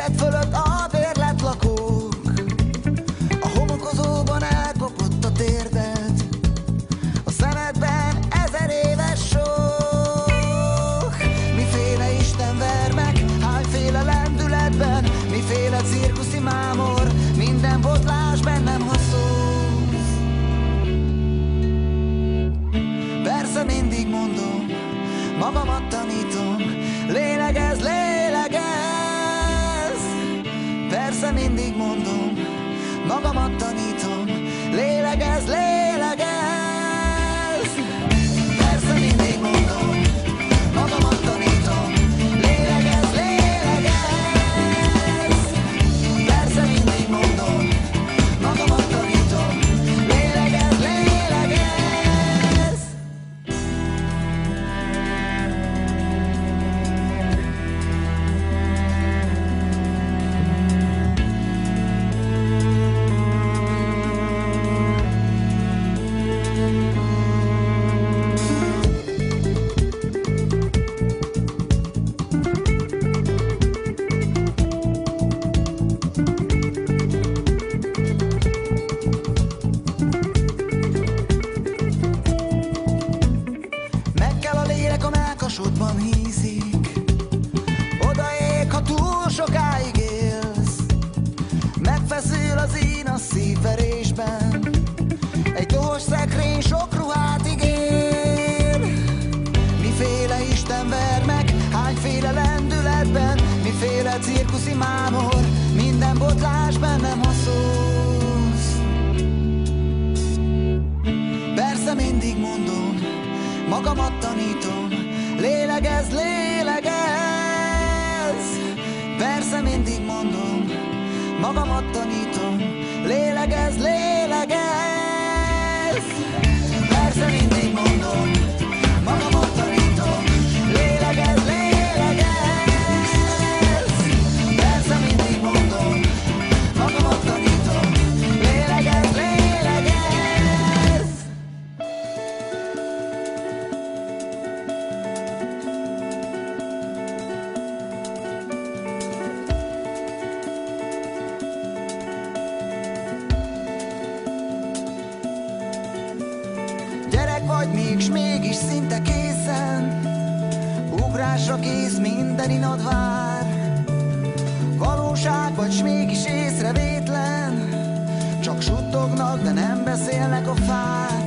Fejed fölött a bérletlakók, a homokozóban elkopott a térded, a szemedben 1000 éves sok. Miféle Isten ver meg, hányféle lendületben, miféle cirkuszi mámor, minden botlás bennem haszolsz. Persze mindig mondom, magamat tanítom, lélegezz, lélegezz. Persze mindig mondom, magamat tanítom, lélegezz, lélegezz. Persze mindig mondom, magamat tanítom, lélegezz, lélegezz. Persze mindig mondom, magamat tanítom, lélegezz, lélegezz. Meg kell a lélek, a mellkasodban hízik, odaég, ha túl sokáig élsz. Megfeszül az én a szívverésben, egy dohos szekrény sok ruhát ígér. Miféle Isten ver meg, hányféle lendületben, miféle cirkuszi mámor, minden botlás bennem haszolsz. Persze mindig mondom, magamat tanítom, lélegezz, lélegezz. Persze mindig mondom, magamat tanítom, lélegezz, lélegezz. Persze mindig mondom, magamat tanítom, lélegezz, lélegezz. Persze mindig mondom, magamat tanítom, lélegezz, lélegezz. Gyerek vagy még, s mégis szinte készen, ugrásra kész, minden inad vár. Valóság vagy, s mégis észrevétlen, csak suttognak, de nem beszélnek a fák.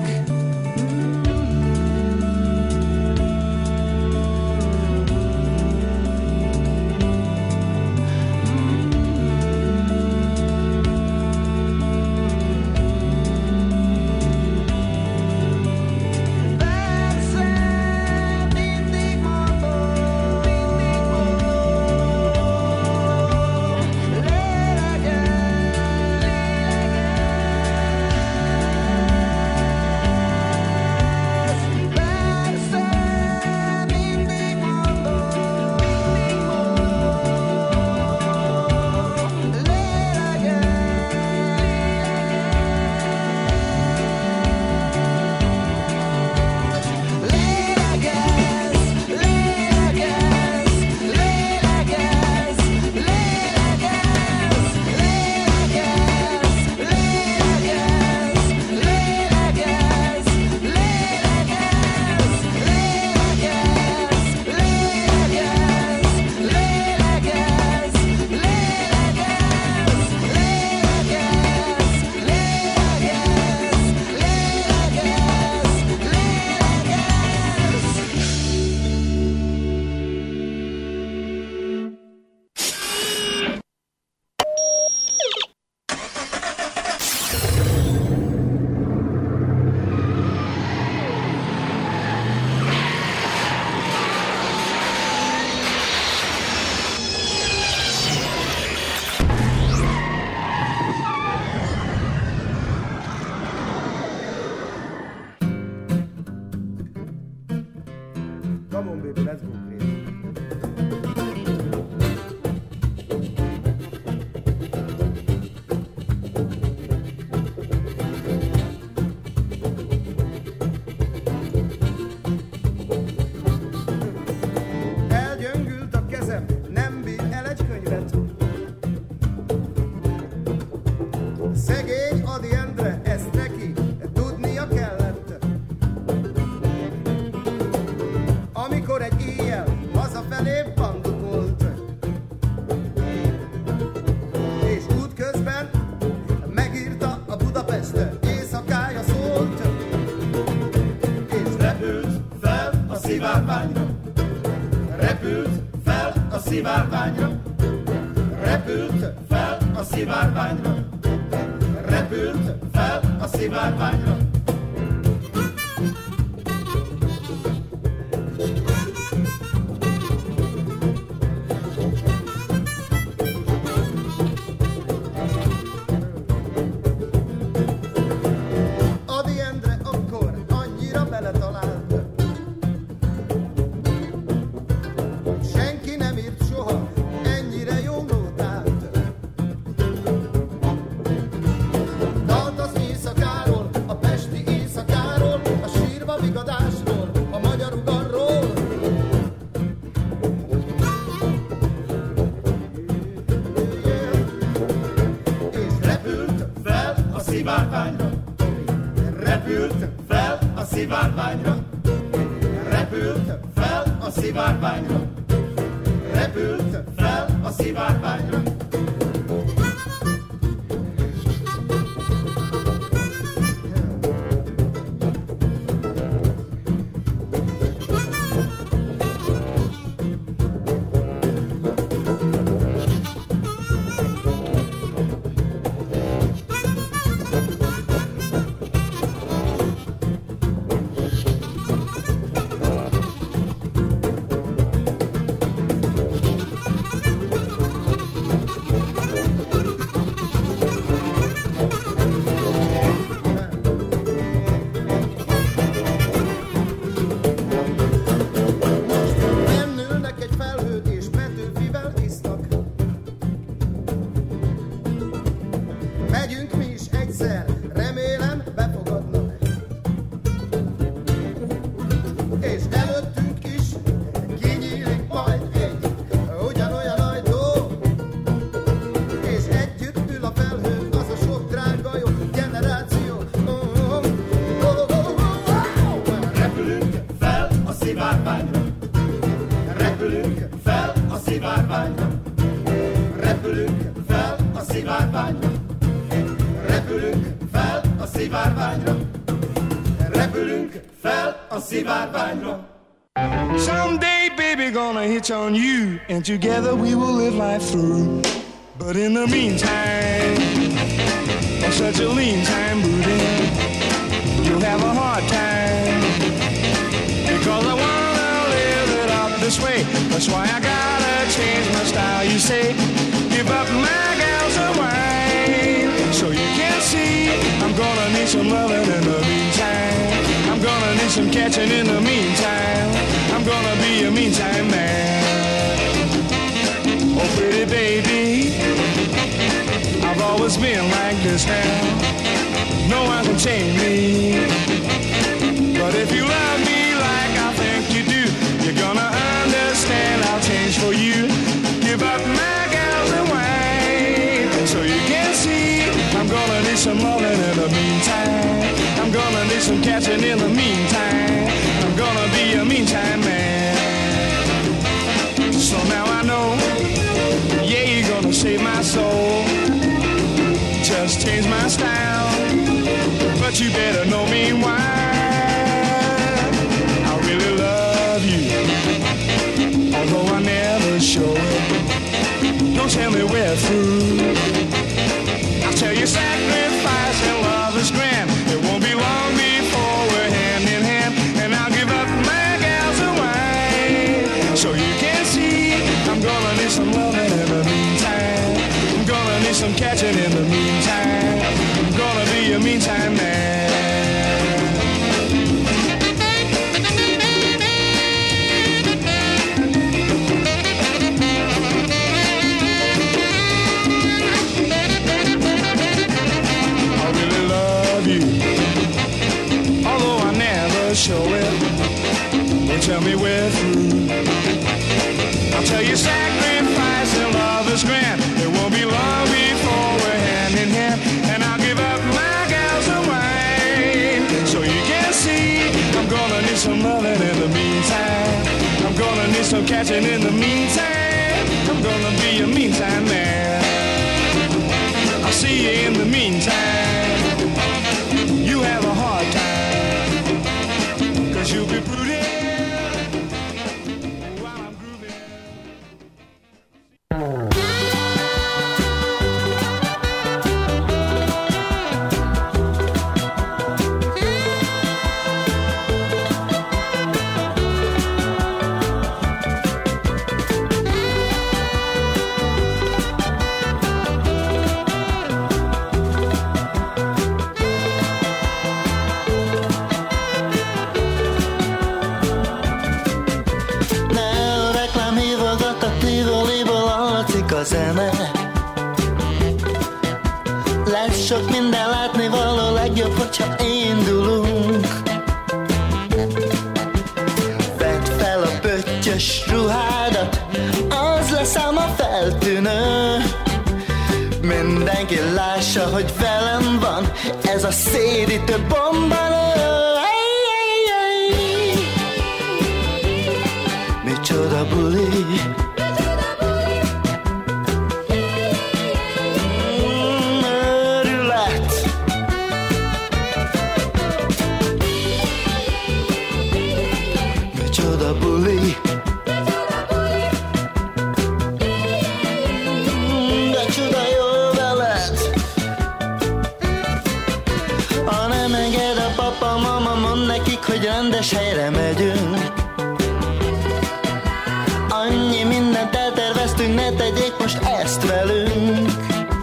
Come on, baby, let's go crazy. Elgyöngült a kezem, nem bír el egy könyvet. szivárványra, repült fel a szivárványra, repült fel a szivárványra, repült fel a szivárványra. Repült fel a szivárványra, repült fel a szivárványra, repült fel a szivárványra. Megyünk mi is egyszer, remélem befogadnak. És előttünk is kinyílik majd egy ugyanolyan ajtó. És együtt ül a felhőn az a sok drága jó generáció. Repülünk fel a szivárványra, repülünk fel a szivárványra, repülünk fel a szivárványra. Repülünk fel a szivárványra, repülünk fel a szivárványra. Someday, baby, gonna hitch on you, and together we will live life through. But in the meantime, I'm such a lean time booty, you'll have a hard time, because I wanna live it up this way. That's why I gotta change my style. You say, give up my gals and wine, so you can see I'm gonna need some loving in the meantime. I'm gonna need some catching in the meantime. I'm gonna be a meantime man. Oh pretty baby, I've always been like this now. No one can change me. But if you love me like I think you do, you're gonna understand I'll change for you. Give up my gals and wine, so you can see I'm gonna need some loving in the meantime. I'm gonna need some catching in the meantime. I'm gonna be a meantime man. So now I know, yeah, you're gonna save my soul. Just change my style, but you better know me why. I really love you, although I never show it. Don't tell me we're through. I'll tell you sacrifice and love is grand. It won't be long before we're hand in hand, and I'll give up my gals and wine, so you can see I'm gonna need some loving in the meantime. I'm gonna need some catching in the meantime. I'm gonna be a meantime man. Show it, don't tell me we're through. I'll tell you sacrifice and love is grand. It won't be long before we're hand in hand, and I'll give up my gals and wine, so you can see I'm gonna need some loving in the meantime. I'm gonna need some catching in the meantime. I'm gonna be a meantime man. I'll see you in the meantime. You have a hard time, 'cause you'll be brooding a zene. Lesz sok minden látnivaló, legjobb, hogyha indulunk. Vedd fel a pöttyös ruhádat, az lesz ám a feltűnő. Mindenki lássa, hogy velem van ez a szédítő bombanő. Micsoda buli, őrület. Micsoda buli, de csuda jó veled. Ha nem enged a papa, mama, mondd nekik, hogy rendes helyre megyünk. Annyi mindent elterveztünk, ne tegyék most ezt velünk.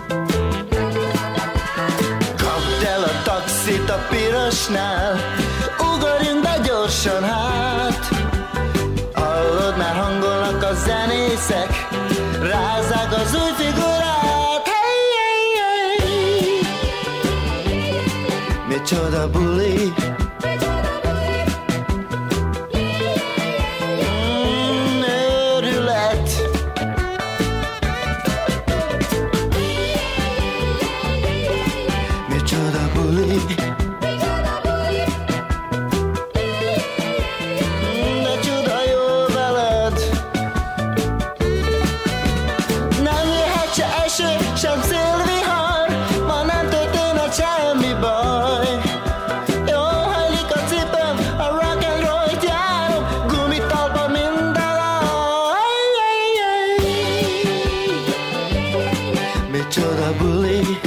Kapd el a taxit a pirosnál, ugorjunk be gyorsan hát. Hallod, már hangolnak a zenészek, rázzák az új figurát. Hey, hey, hey. Micsoda buli, de csuda jó veled. Nem jöhet se eső, sem szélvihar, ma nem történhet semmi baj. Jól hajlik a cipőm, a rock and roll-t járom, gumitalpa minden aj. Micsoda buli,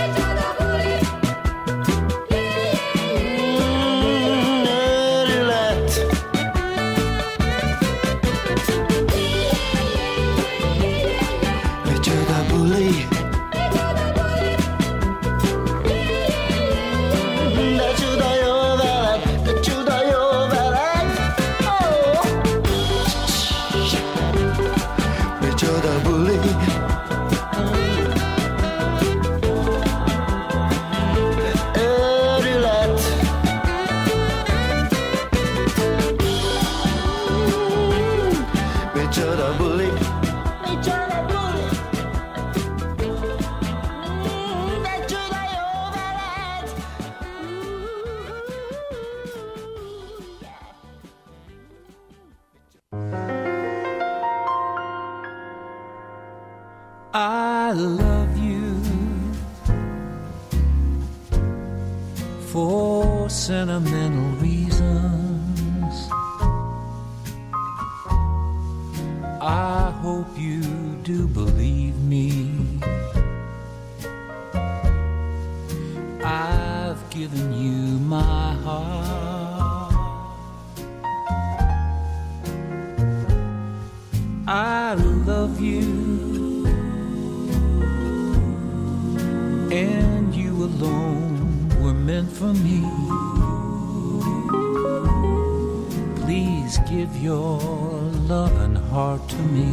I love you for sentimental reasons. I hope you do believe me. I've given you my heart. I love you, and you alone were meant for me. Please give your loving heart to me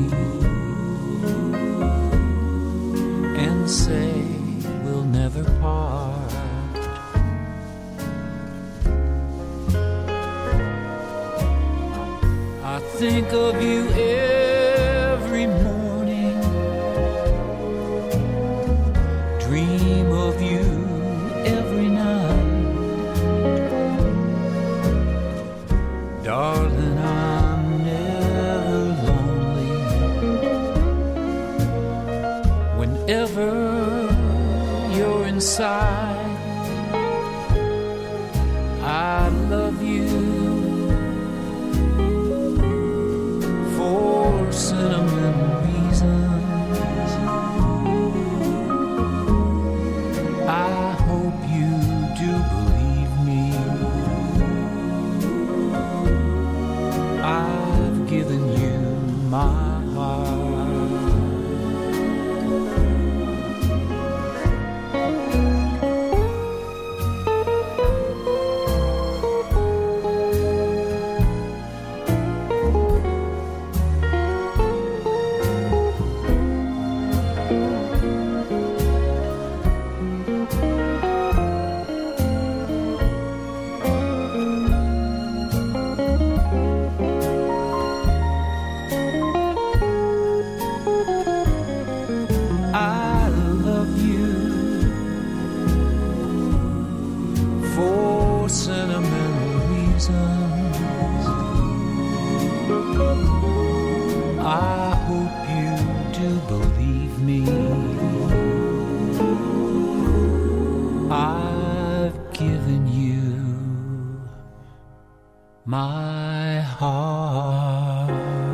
and say we'll never part. I think of you every morning, dream of you every night. Darling, I'm never lonely whenever you're inside. I love you for sentimental reasons. I hope you do believe me. I've given you my heart. I hope you do believe me. I've given you my heart.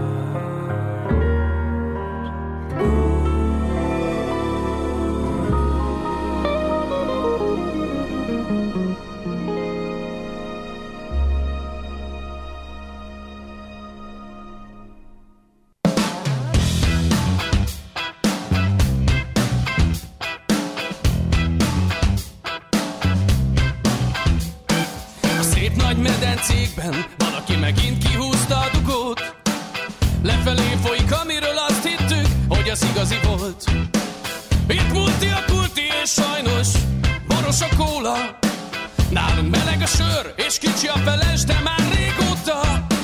Medencékben valaki megint kihúzta a dugót. Lefelé folyik, amiről azt hittük, hogy az igazi volt. Itt multi a pulti, és sajnos boros a kóla. Nálunk meleg a sör, és kicsi a feles, de már régóta.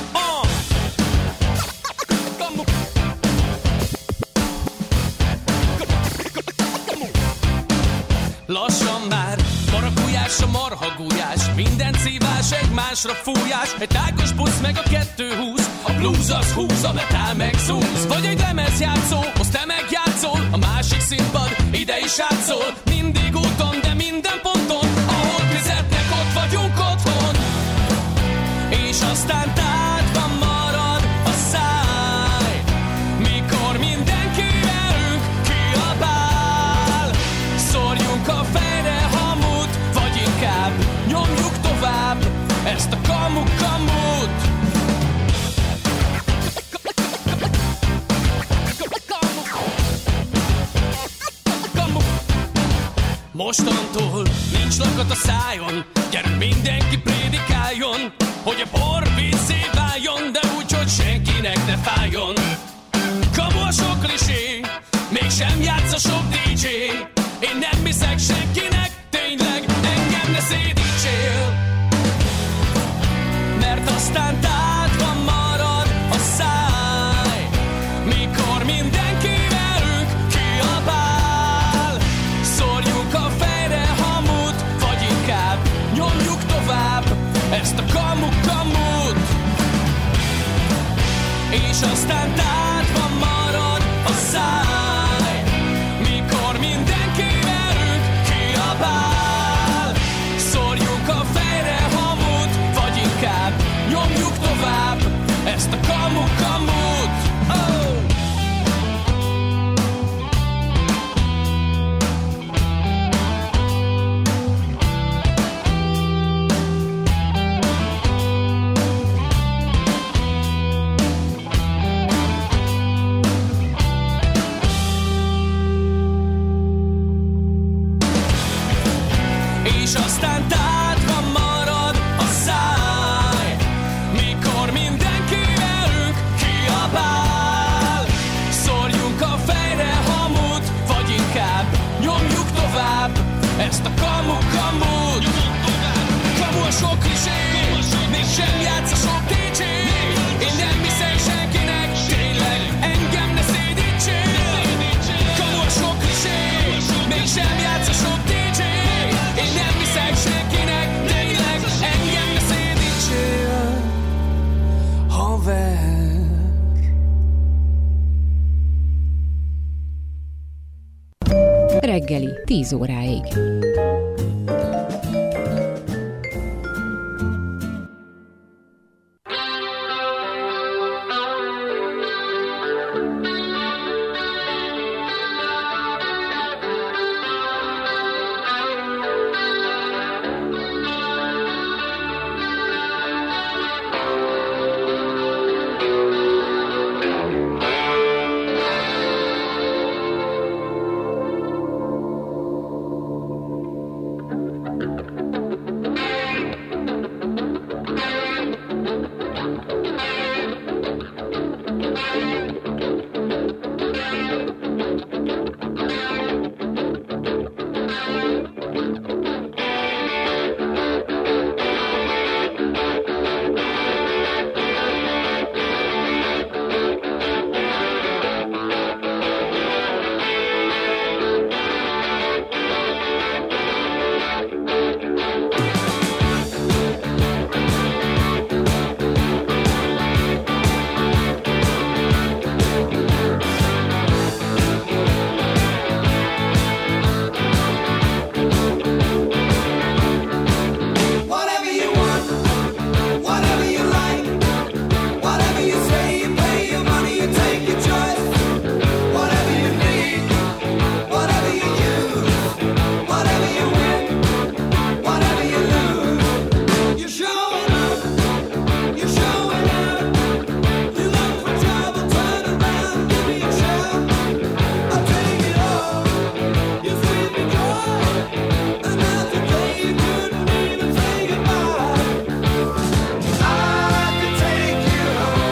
Lassan már marakujás a marhagújás, minden szívás egymásra fújás. Egy tágos busz meg a 220, a blues az húz, a metal meg zúz. Vagy egy lemezjátszó, azt te megjátszol, a másik színpad ide is átszól. Mindig úton, de minden ponton, ahol fizetnek, ott vagyunk otthon. És aztán tátva marad a száj, mikor mindenki velünk kiabál. Szórjunk a fejre hamut, vagy inkább nyomjuk tovább ezt a kamu-kamut. Mostantól nincs lakat a szájon, gyerünk mindenki prédikáljon, hogy a bor vízzé váljon, de úgy, hogy senkinek ne fájjon. Kamu a sok klisé, mégsem játsz a sok DJ. Én nem hiszek senkinek, tényleg engem ne szédítsél. Mert aztán tátva marad a száj, mikor mindenki velünk kiabál. Szórjuk a fejre hamut, vagy inkább nyomjuk tovább ezt a kamu-kamut. És aztán tátva marad a száj, mikor mindenki velünk kiabál. Szórjuk a fejre hamut, vagy inkább nyomjuk tovább ezt a kamu-kamut. Oh! És aztán tátva marad a száj, mikor mindenki velünk kiabál. Szórjunk a fejre hamut, vagy inkább nyomjuk tovább ezt a kamu-kamut. Kamu a sok klisé, mégsem játsz a sok DJ. Én nem hiszek senkinek, tényleg engem ne szédítsél. Kamu a sok klisé, mégsem játsz a sok DJ. Én nem hiszek senkinek, tényleg engem ne szédítsél, haver. Reggeli 10 óráig.